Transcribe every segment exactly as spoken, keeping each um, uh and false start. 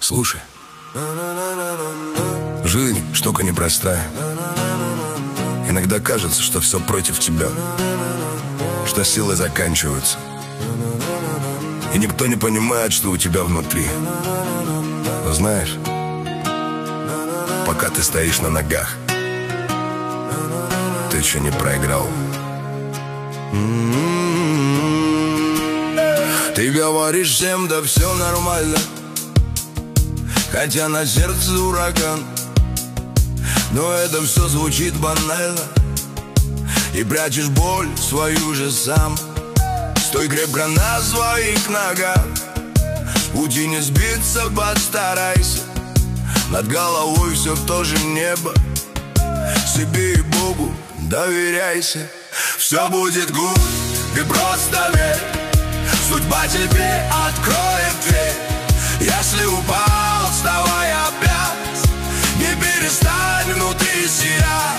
Слушай, жизнь штука непростая. Иногда кажется, что все против тебя, что силы заканчиваются, и никто не понимает, что у тебя внутри. Но знаешь, пока ты стоишь на ногах, ты еще не проиграл. Ты говоришь всем, да все нормально, хотя на сердце ураган. Но это все звучит банально, и прячешь боль свою же сам. Стой крепко на своих ногах, с пути не сбиться, постарайся. Над головой все тоже небо, себе и Богу доверяйся. Все будет гуд, ты просто верь, судьба тебе откроет дверь. Если упал, вставай опять, не перестань внутри себя.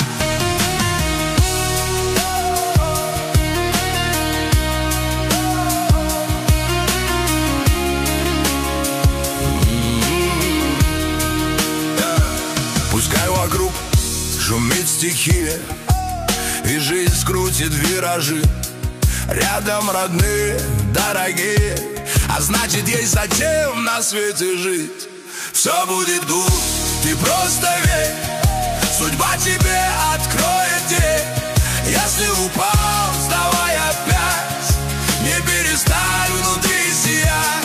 Пускай вокруг шумит стихия, и жизнь скрутит виражи. Рядом родные, дорогие, а значит есть зачем на свете жить. Все будет гуд, ты просто верь, судьба тебе откроет дверь. Если упал, вставай опять, не перестань внутри сиять.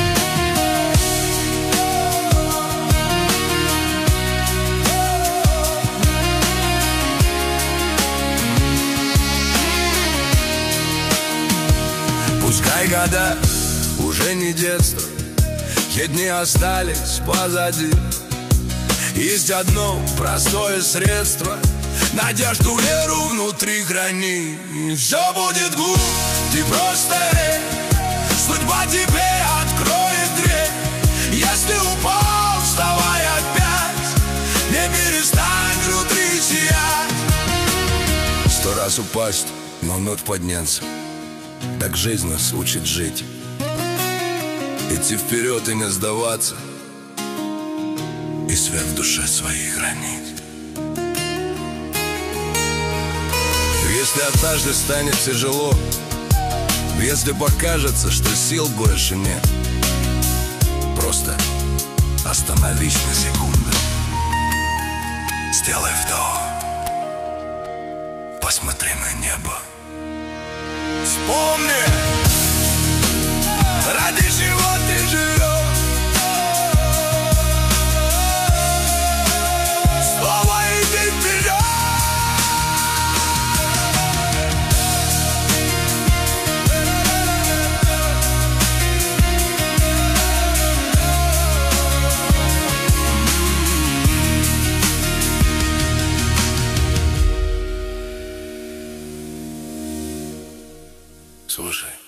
Пускай года уже не детство, те дни остались позади. Есть одно простое средство, надежду, веру внутри храни. И все будет гуд, ты просто верь, судьба тебе откроет дверь. Если упал, вставай опять, не перестань внутри сиять. Сто раз упасть, но вновь подняться, так жизнь нас учит жить. Идти вперед и не сдаваться, и свет в душе своей хранить. Если однажды станет тяжело, если покажется, что сил больше нет, просто остановись на секунду, сделай вдох, посмотри на небо. Вспомни, ради чего ты живешь. Снова иди вперед. Слушай.